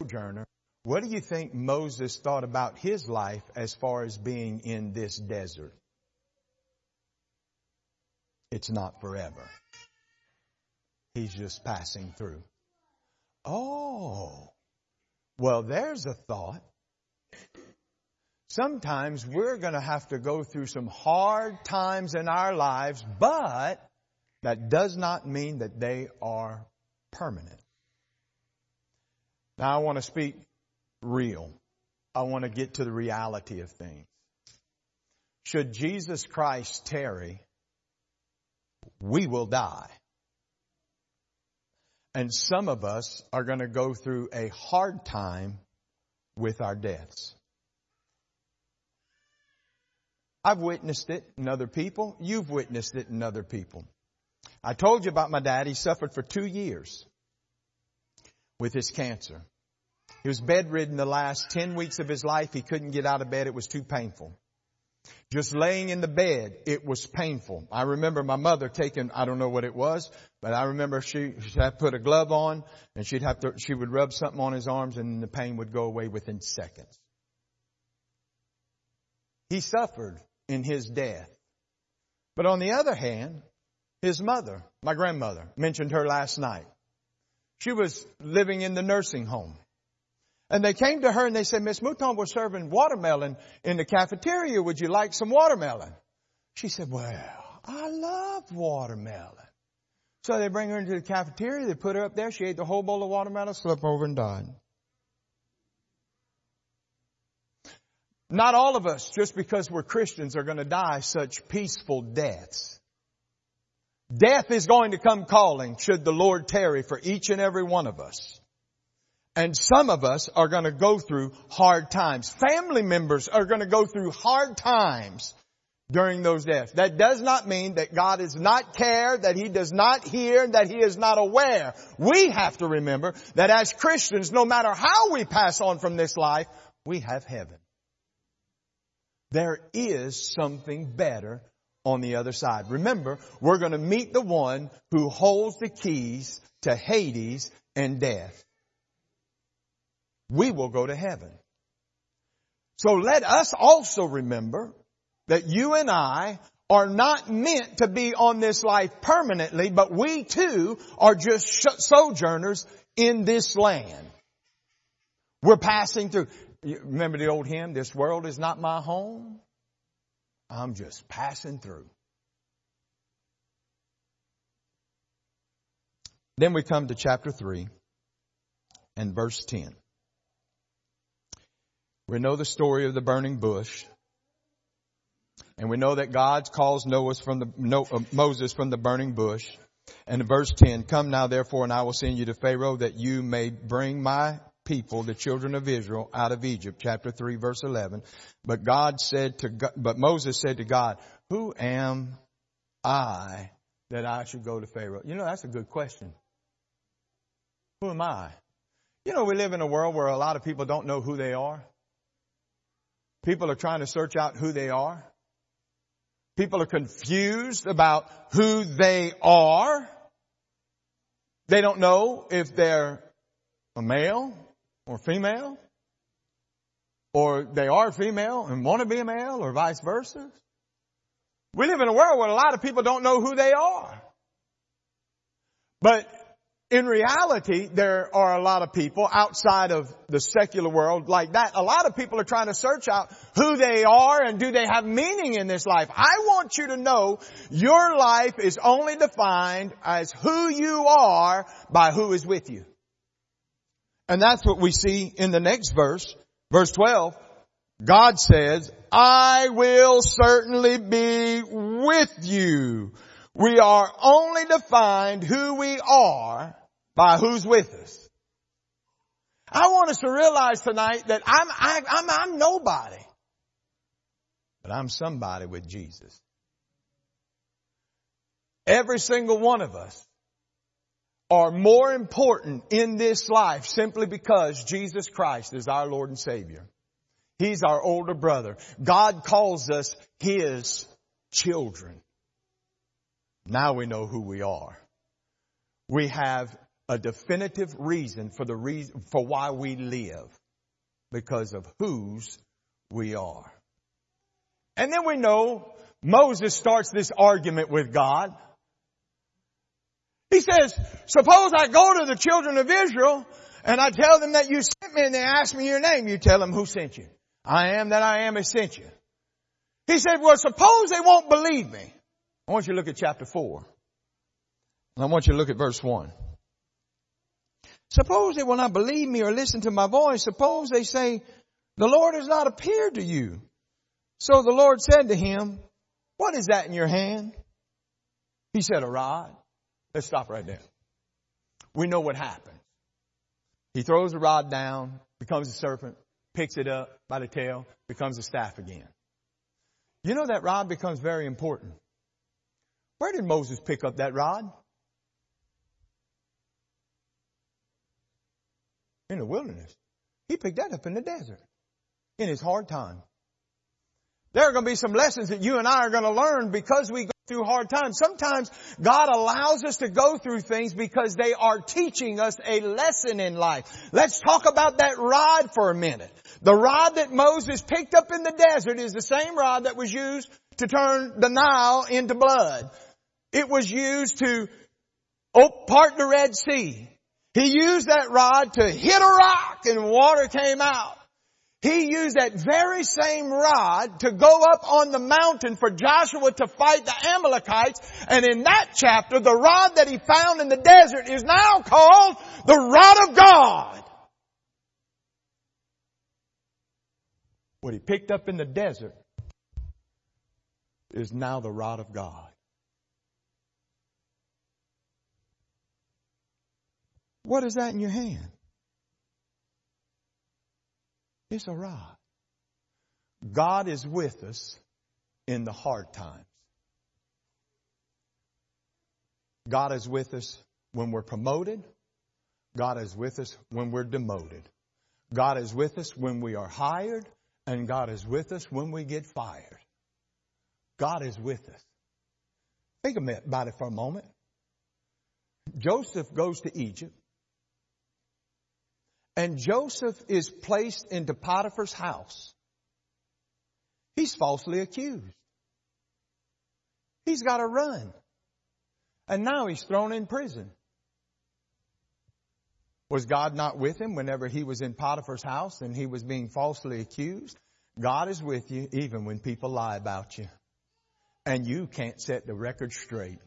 sojourner. What do you think Moses thought about his life as far as being in this desert? It's not forever. He's just passing through. Oh, well, there's a thought. Sometimes we're going to have to go through some hard times in our lives, but that does not mean that they are permanent. Now, I want to speak real. I want to get to the reality of things. Should Jesus Christ tarry, we will die. And some of us are going to go through a hard time with our deaths. I've witnessed it in other people. You've witnessed it in other people. I told you about my dad. He suffered for 2 years with his cancer. He was bedridden the last 10 weeks of his life. He couldn't get out of bed. It was too painful. Just laying in the bed, it was painful. I remember my mother taking, I don't know what it was, but I remember she'd have to put a glove on and she would rub something on his arms and the pain would go away within seconds. He suffered in his death. But on the other hand, his mother, my grandmother, mentioned her last night. She was living in the nursing home. And they came to her and they said, Miss Mouton, we're serving watermelon in the cafeteria. Would you like some watermelon? She said, well, I love watermelon. So they bring her into the cafeteria. They put her up there. She ate the whole bowl of watermelon, slept over and died. Not all of us, just because we're Christians, are going to die such peaceful deaths. Death is going to come calling should the Lord tarry for each and every one of us. And some of us are going to go through hard times. Family members are going to go through hard times during those deaths. That does not mean that God does not care, that He does not hear, that He is not aware. We have to remember that as Christians, no matter how we pass on from this life, we have heaven. There is something better on the other side. Remember, we're going to meet the one who holds the keys to Hades and death. We will go to heaven. So let us also remember that you and I are not meant to be on this life permanently, but we too are just sojourners in this land. We're passing through. Remember the old hymn, this world is not my home. I'm just passing through. Then we come to chapter 3 and verse 10. We know the story of the burning bush. And we know that God calls Moses from the burning bush. And in verse 10, come now therefore and I will send you to Pharaoh that you may bring my people, the children of Israel, out of Egypt. Chapter 3 verse 11. But Moses said to God, who am I that I should go to Pharaoh? You know, that's a good question. Who am I? You know, we live in a world where a lot of people don't know who they are. People are trying to search out who they are. People are confused about who they are. They don't know if they're a male or female, or they are female and want to be a male, or vice versa. We live in a world where a lot of people don't know who they are. But in reality, there are a lot of people outside of the secular world like that. A lot of people are trying to search out who they are and do they have meaning in this life. I want you to know your life is only defined as who you are by who is with you. And that's what we see in the next verse, verse 12. God says, I will certainly be with you. We are only defined who we are by who's with us. I want us to realize tonight that I'm nobody, but I'm somebody with Jesus. Every single one of us are more important in this life simply because Jesus Christ is our Lord and Savior. He's our older brother. God calls us His children. Now we know who we are. We have a definitive reason for why we live. Because of whose we are. And then we know Moses starts this argument with God. He says, suppose I go to the children of Israel and I tell them that you sent me and they ask me your name. You tell them who sent you. I am that I am has sent you. He said, well, suppose they won't believe me. I want you to look at chapter 4. And I want you to look at verse 1. Suppose they will not believe me or listen to my voice. Suppose they say, the Lord has not appeared to you. So the Lord said to him, what is that in your hand? He said, a rod. Let's stop right there. We know what happened. He throws the rod down, becomes a serpent, picks it up by the tail, becomes a staff again. You know that rod becomes very important. Where did Moses pick up that rod? In the wilderness. He picked that up in the desert. In his hard time. There are going to be some lessons that you and I are going to learn because we go through hard times. Sometimes God allows us to go through things because they are teaching us a lesson in life. Let's talk about that rod for a minute. The rod that Moses picked up in the desert is the same rod that was used to turn the Nile into blood. It was used to part the Red Sea. He used that rod to hit a rock and water came out. He used that very same rod to go up on the mountain for Joshua to fight the Amalekites. And in that chapter, the rod that he found in the desert is now called the rod of God. What he picked up in the desert is now the rod of God. What is that in your hand? It's a rod. God is with us in the hard times. God is with us when we're promoted. God is with us when we're demoted. God is with us when we are hired. And God is with us when we get fired. God is with us. Think about it for a moment. Joseph goes to Egypt. And Joseph is placed into Potiphar's house. He's falsely accused. He's got to run. And now he's thrown in prison. Was God not with him whenever he was in Potiphar's house and he was being falsely accused? God is with you even when people lie about you. And you can't set the record straight.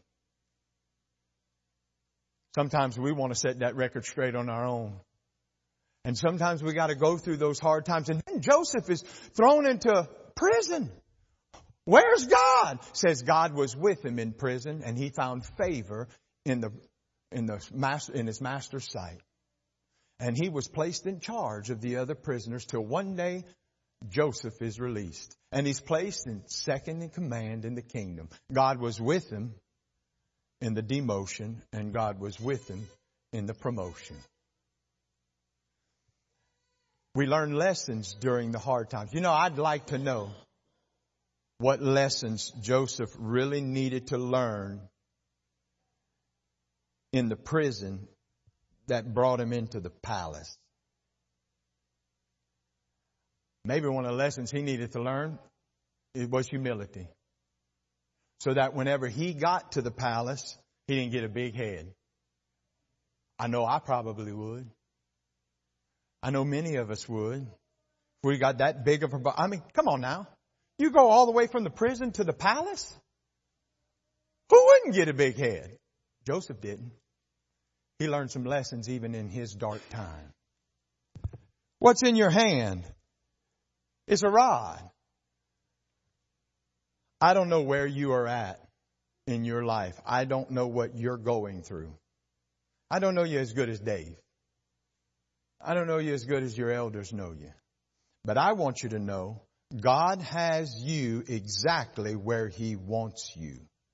Sometimes we want to set that record straight on our own. And sometimes we got to go through those hard times. And then Joseph is thrown into prison. Where's God? Says God was with him in prison and he found favor in his master's sight. And he was placed in charge of the other prisoners till one day Joseph is released. And he's placed in second in command in the kingdom. God was with him in the demotion and God was with him in the promotion. We learn lessons during the hard times. You know, I'd like to know what lessons Joseph really needed to learn in the prison that brought him into the palace. Maybe one of the lessons he needed to learn was humility. So that whenever he got to the palace, he didn't get a big head. I know I probably would. I know many of us would. If we got that big of a... I mean, come on now. You go all the way from the prison to the palace? Who wouldn't get a big head? Joseph didn't. He learned some lessons even in his dark time. What's in your hand? It's a rod. I don't know where you are at in your life. I don't know what you're going through. I don't know you as good as Dave. I don't know you as good as your elders know you. But I want you to know God has you exactly where He wants you.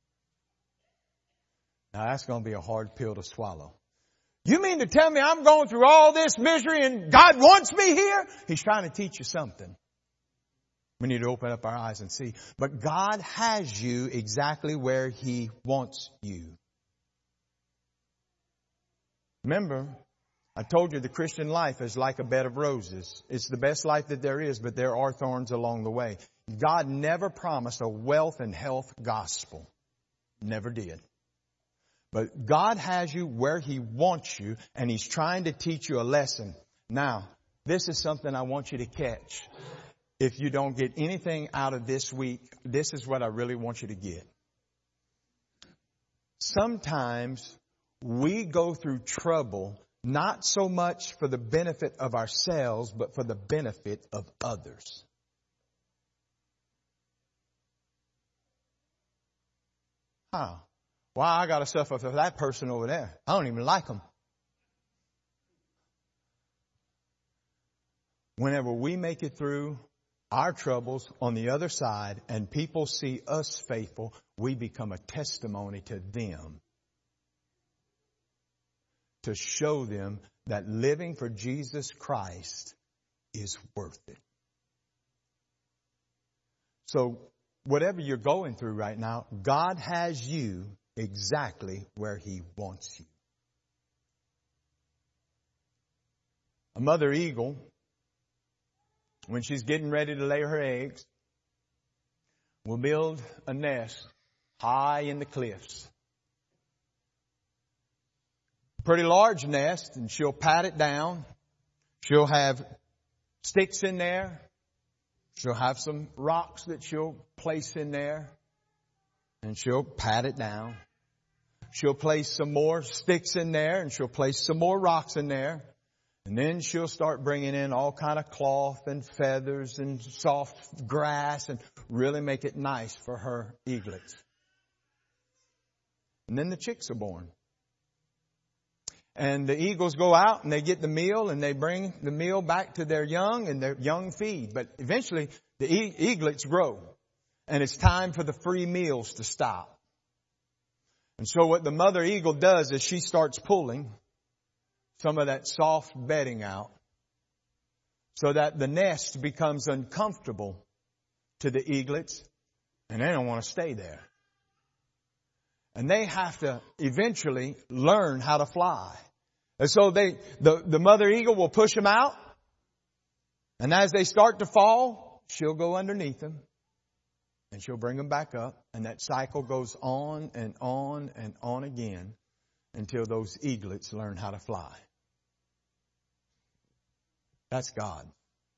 Now that's going to be a hard pill to swallow. You mean to tell me I'm going through all this misery and God wants me here? He's trying to teach you something. We need to open up our eyes and see. But God has you exactly where He wants you. Remember, I told you the Christian life is like a bed of roses. It's the best life that there is, but there are thorns along the way. God never promised a wealth and health gospel. Never did. But God has you where He wants you, and He's trying to teach you a lesson. Now, this is something I want you to catch. If you don't get anything out of this week, this is what I really want you to get. Sometimes we go through trouble not so much for the benefit of ourselves, but for the benefit of others. How? Well, I got to suffer for that person over there. I don't even like them. Whenever we make it through our troubles on the other side and people see us faithful, we become a testimony to them. To show them that living for Jesus Christ is worth it. So, whatever you're going through right now, God has you exactly where He wants you. A mother eagle, when she's getting ready to lay her eggs, will build a nest high in the cliffs. Pretty large nest, and she'll pat it down. She'll have sticks in there. She'll have some rocks that she'll place in there, and she'll pat it down. She'll place some more sticks in there, and she'll place some more rocks in there. And then she'll start bringing in all kind of cloth and feathers and soft grass and really make it nice for her eaglets. And then the chicks are born. And the eagles go out and they get the meal and they bring the meal back to their young, and their young feed. But eventually the eaglets grow, and it's time for the free meals to stop. And so what the mother eagle does is she starts pulling some of that soft bedding out so that the nest becomes uncomfortable to the eaglets, and they don't want to stay there. And they have to eventually learn how to fly. And so the mother eagle will push them out. And as they start to fall, she'll go underneath them. And she'll bring them back up. And that cycle goes on and on and on again until those eaglets learn how to fly. That's God.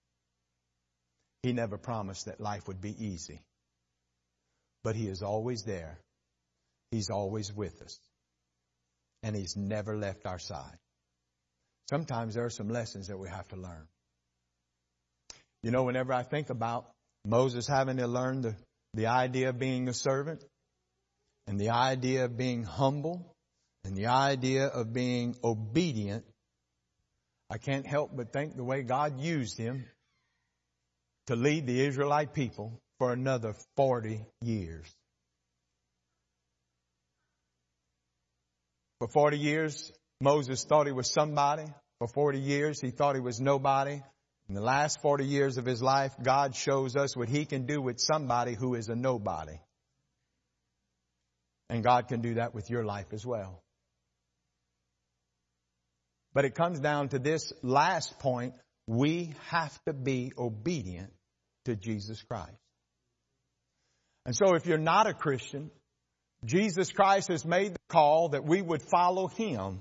He never promised that life would be easy. But He is always there. He's always with us. And He's never left our side. Sometimes there are some lessons that we have to learn. You know, whenever I think about Moses having to learn the idea of being a servant, and the idea of being humble, and the idea of being obedient, I can't help but think the way God used him to lead the Israelite people for another 40 years. For 40 years, Moses thought he was somebody. For 40 years, he thought he was nobody. In the last 40 years of his life, God shows us what He can do with somebody who is a nobody. And God can do that with your life as well. But it comes down to this last point. We have to be obedient to Jesus Christ. And so if you're not a Christian, Jesus Christ has made the call that we would follow Him.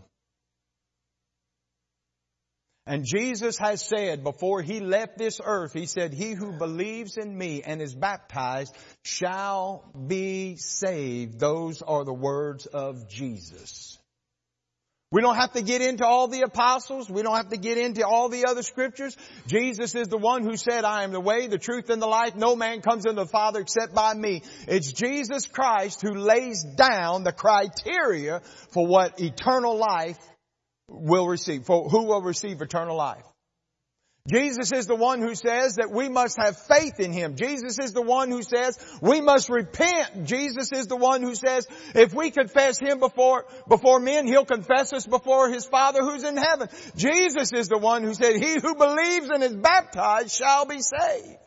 And Jesus has said before He left this earth, He said, "He who believes in me and is baptized shall be saved." Those are the words of Jesus. We don't have to get into all the apostles. We don't have to get into all the other scriptures. Jesus is the one who said, "I am the way, the truth, and the life. No man comes unto the Father except by me." It's Jesus Christ who lays down the criteria for what eternal life will receive, for who will receive eternal life. Jesus is the one who says that we must have faith in Him. Jesus is the one who says we must repent. Jesus is the one who says if we confess Him before men, He'll confess us before His Father who's in heaven. Jesus is the one who said, "He who believes and is baptized shall be saved."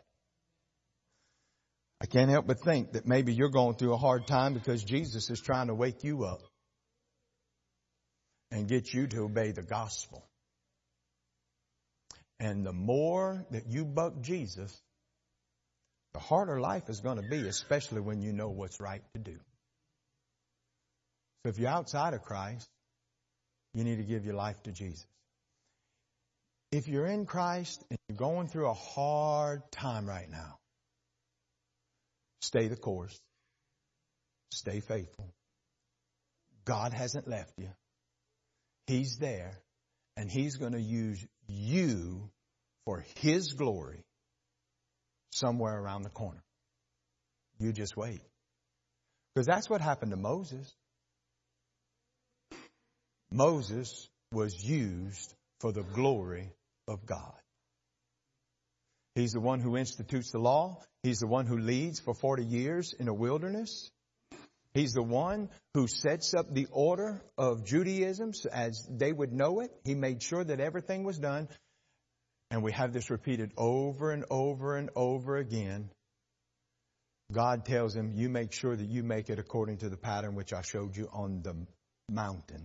I can't help but think that maybe you're going through a hard time because Jesus is trying to wake you up. and get you to obey the gospel. And the more that you buck Jesus, the harder life is going to be, especially when you know what's right to do. So if you're outside of Christ, you need to give your life to Jesus. If you're in Christ and you're going through a hard time right now, stay the course. Stay faithful. God hasn't left you. He's there, and He's going to use you for His glory somewhere around the corner. You just wait. Because that's what happened to Moses. Moses was used for the glory of God. He's the one who institutes the law. He's the one who leads for 40 years in a wilderness. He's the one who sets up the order of Judaism as they would know it. He made sure that everything was done. And we have this repeated over and over and over again. God tells him, you make sure that you make it according to the pattern which I showed you on the mountain.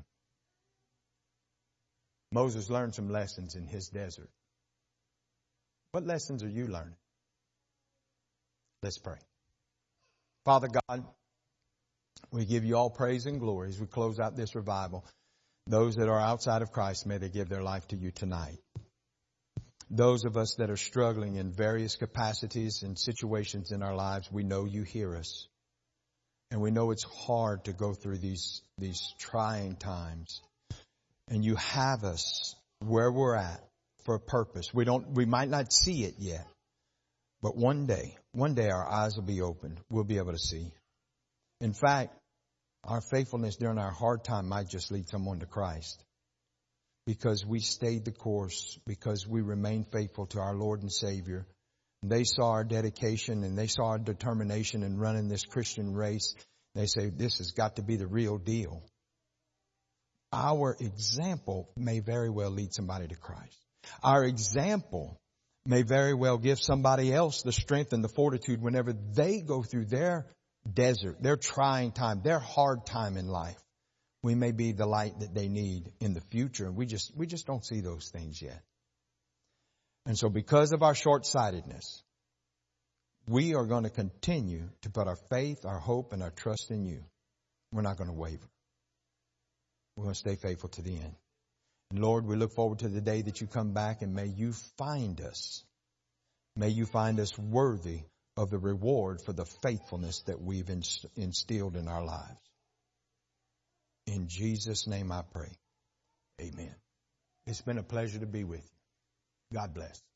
Moses learned some lessons in his desert. What lessons are you learning? Let's pray. Father God, we give you all praise and glory as we close out this revival. Those that are outside of Christ, may they give their life to you tonight. Those of us that are struggling in various capacities and situations in our lives, we know you hear us. And we know it's hard to go through these trying times. And you have us where we're at for a purpose. We might not see it yet. But one day our eyes will be opened. We'll be able to see. In fact, our faithfulness during our hard time might just lead someone to Christ. Because we stayed the course, because we remained faithful to our Lord and Savior. And they saw our dedication and they saw our determination in running this Christian race. They say, this has got to be the real deal. Our example may very well lead somebody to Christ. Our example may very well give somebody else the strength and the fortitude whenever they go through their desert, their trying time, their hard time in life. We may be the light that they need in the future. And we just don't see those things yet. And so because of our short-sightedness, we are going to continue to put our faith, our hope, and our trust in you. We're not going to waver. We're going to stay faithful to the end. And Lord, we look forward to the day that you come back, and may you find us. May you find us worthy of the reward for the faithfulness that we've instilled in our lives. In Jesus' name I pray. Amen. It's been a pleasure to be with you. God bless.